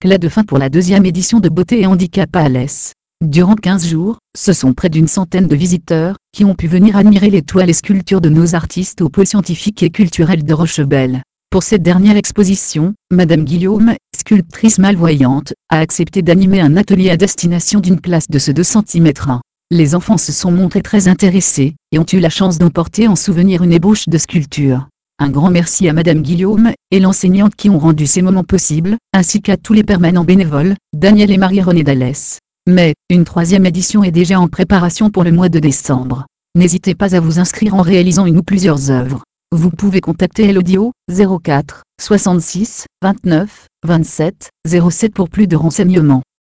Clé de fin pour la deuxième édition de Beauté et Handicap à Alès. Durant 15 jours, ce sont près d'une centaine de visiteurs qui ont pu venir admirer les toiles et sculptures de nos artistes au pôle scientifique et culturel de Rochebelle. Pour cette dernière exposition, Madame Guillaume, sculptrice malvoyante, a accepté d'animer un atelier à destination d'une classe de ce 2 cm. Les enfants se sont montrés très intéressés et ont eu la chance d'emporter en souvenir une ébauche de sculpture. Un grand merci à Madame Guillaume et l'enseignante qui ont rendu ces moments possibles, ainsi qu'à tous les permanents bénévoles, Daniel et Marie-Renée d'Alès. Mais, une troisième édition est déjà en préparation pour le mois de décembre. N'hésitez pas à vous inscrire en réalisant une ou plusieurs œuvres. Vous pouvez contacter Elodie au 04 66 29 27 07 pour plus de renseignements.